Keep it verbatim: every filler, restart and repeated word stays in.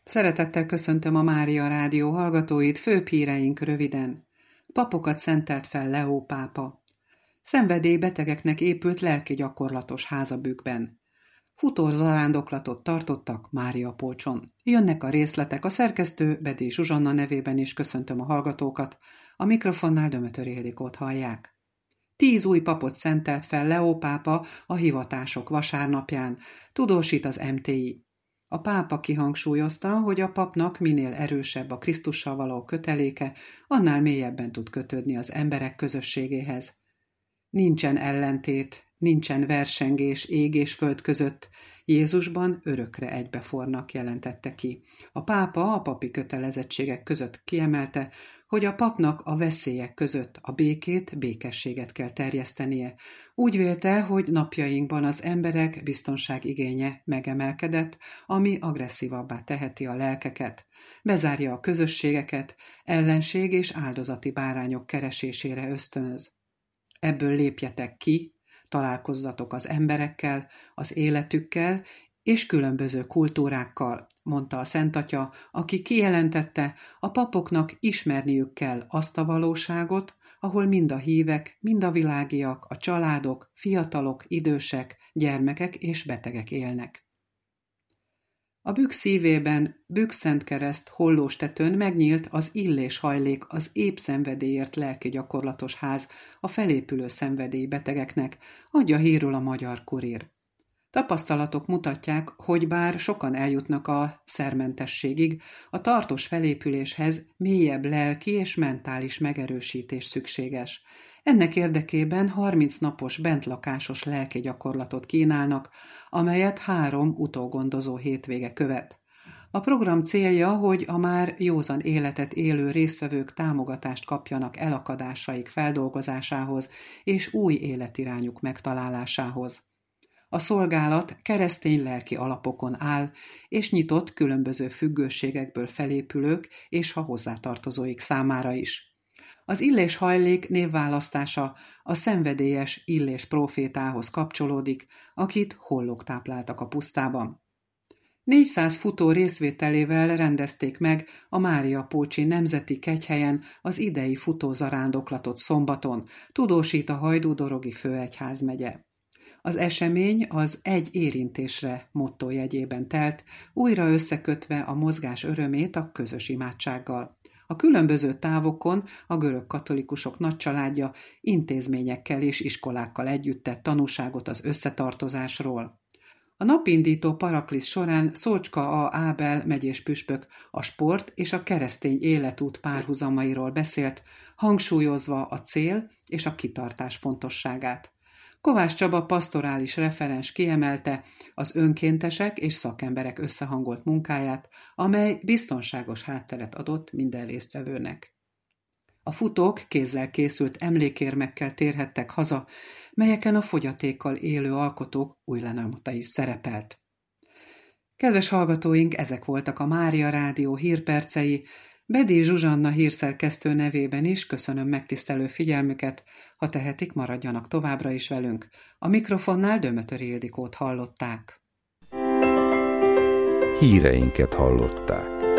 Szeretettel köszöntöm a Mária Rádió hallgatóit, főbb híreink röviden. Papokat szentelt fel Leó pápa. Szenvedélybetegeknek épült lelki gyakorlatos házabükkben. Futózarándoklatot tartottak Máriapolcson. Jönnek a részletek, a szerkesztő Bedély Zsuzsanna nevében is köszöntöm a hallgatókat, a mikrofonnál Dömötör Ildikót hallják. Tíz új papot szentelt fel Leó pápa a hivatások vasárnapján, tudósít az em té i. A pápa kihangsúlyozta, hogy a papnak minél erősebb a Krisztussal való köteléke, annál mélyebben tud kötődni az emberek közösségéhez. Nincsen ellentét, nincsen versengés ég és föld között, Jézusban örökre egybefornak, jelentette ki. A pápa a papi kötelezettségek között kiemelte, hogy a papnak a veszélyek között a békét, békességet kell terjesztenie. Úgy vélte, hogy napjainkban az emberek biztonságigénye megemelkedett, ami agresszívabbá teheti a lelkeket. Bezárja a közösségeket, ellenség és áldozati bárányok keresésére ösztönöz. Ebből lépjetek ki, találkozzatok az emberekkel, az életükkel és különböző kultúrákkal, mondta a Szentatya, aki kijelentette, a papoknak ismerniük kell azt a valóságot, ahol mind a hívek, mind a világiak, a családok, fiatalok, idősek, gyermekek és betegek élnek. A Bükk szívében, Bükk-Szentkereszt Hollóstetőn megnyílt az Illés-hajlék, az épp szenvedélyért lelki gyakorlatos ház a felépülő szenvedélybetegeknek, adja hírül a Magyar Kurír. Tapasztalatok mutatják, hogy bár sokan eljutnak a szermentességig, a tartós felépüléshez mélyebb lelki és mentális megerősítés szükséges. Ennek érdekében harminc napos bentlakásos lelki gyakorlatot kínálnak, amelyet három utógondozó hétvége követ. A program célja, hogy a már józan életet élő résztvevők támogatást kapjanak elakadásaik feldolgozásához és új életirányuk megtalálásához. A szolgálat keresztény lelki alapokon áll, és nyitott különböző függőségekből felépülők és a hozzátartozóik számára is. Az Illés-hajlék névválasztása a szenvedélyes Illés prófétához kapcsolódik, akit hollók tápláltak a pusztában. négyszáz futó részvételével rendezték meg a Máriapolcsi Nemzeti Kegyhelyen az idei futózarándoklatot szombaton, tudósít a Hajdú-dorogi főegyházmegye. Az esemény az Egy érintésre motto jegyében telt, újra összekötve a mozgás örömét a közös imádsággal. A különböző távokon a görög katolikusok nagycsaládja intézményekkel és iskolákkal együtt tett tanúságot az összetartozásról. A napindító paraklisz során Szolcska A. Ábel megyés püspök a sport és a keresztény életút párhuzamairól beszélt, hangsúlyozva a cél és a kitartás fontosságát. Kovács Csaba pasztorális referens kiemelte az önkéntesek és szakemberek összehangolt munkáját, amely biztonságos hátteret adott minden résztvevőnek. A futók kézzel készült emlékérmekkel térhettek haza, melyeken a fogyatékkal élő alkotók új lenyomata is szerepelt. Kedves hallgatóink, ezek voltak a Mária Rádió hírpercei. Bedély Zsuzsanna hírszerkesztő nevében is köszönöm megtisztelő figyelmüket, ha tehetik, maradjanak továbbra is velünk. A mikrofonnál Dömötör Ildikót hallották. Híreinket hallották.